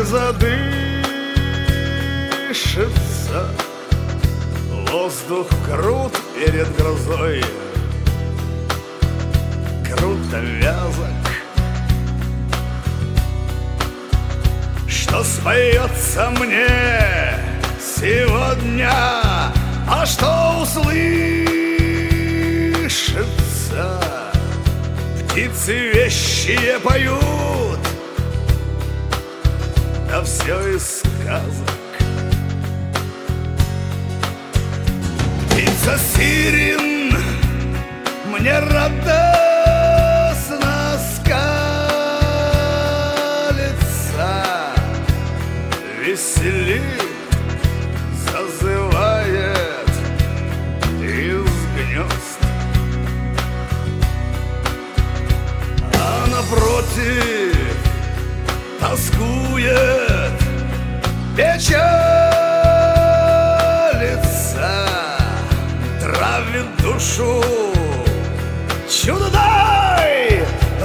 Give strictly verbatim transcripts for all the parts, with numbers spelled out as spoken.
задышится. Воздух крут перед грозой, круто вязок. Что споется мне сегодня, а что услышится? Птицы вещие поют, да все из сказок. Птица сирен мне радостно скалится, веселит, зазывает из гнезд. А напротив тоскует, печалится, травит душу чудной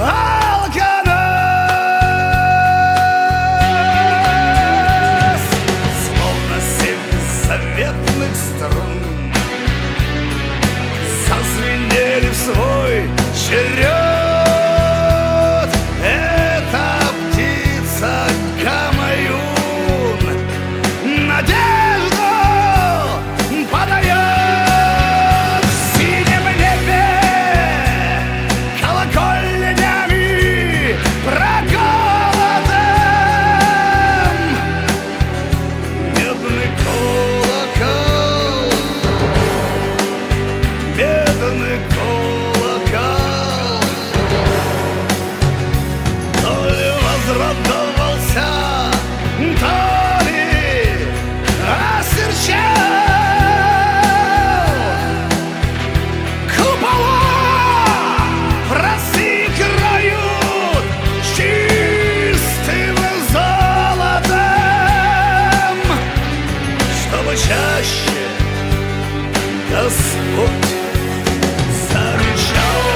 алканас. Словно семь заветных струн зазвенели в свой черед. Эта птица Гамаюн надежду подает. В синем небе колокольнями проколотым медный колокол, медный колокол. То ли возрадовался, то ли осерчал. Купола разыграют чистым золотом, чтобы чаще Господь зарычал.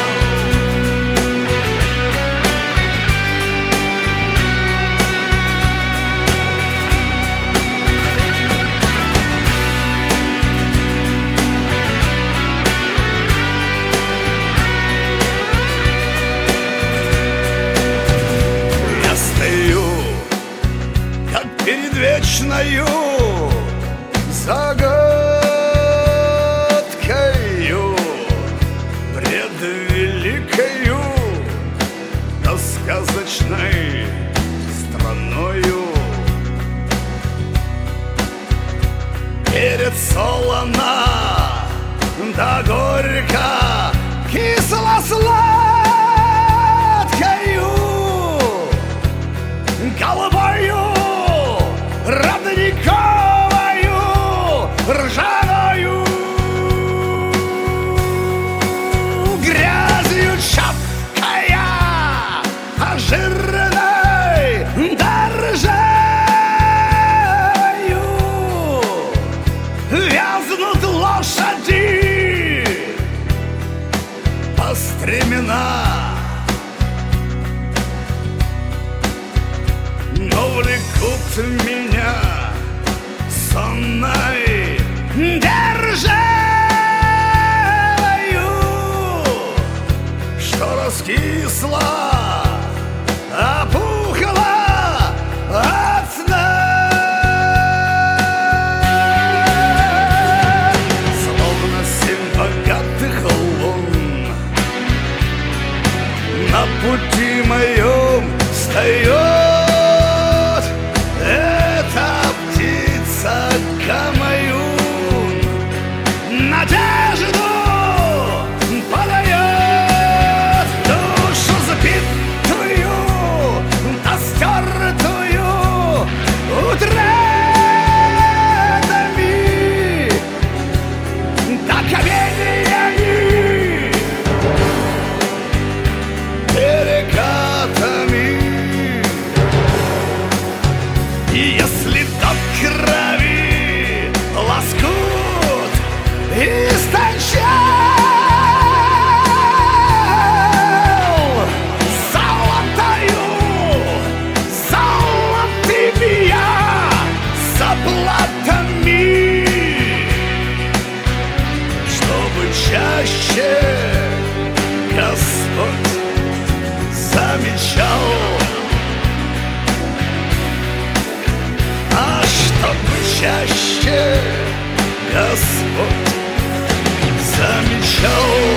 Я стою, как перед вечною загадкою, пред великою да сказочной страною. Перед солоно да горько кисло-сладкою, голубою родниковою ржаною, грязью чапкая, а жирной да ржавою вязнут лошади по стремена. Но влекут меня сонной державою, что раскисла, опухла от сна. Словно семь богатых лун на пути моем встает. Эта птица Гамаюн надежду подает. Душу сбитую да стертую утратами да каменьями, перекатами. И если до крови лоскут источал золотою, золотым чаще Господь замечал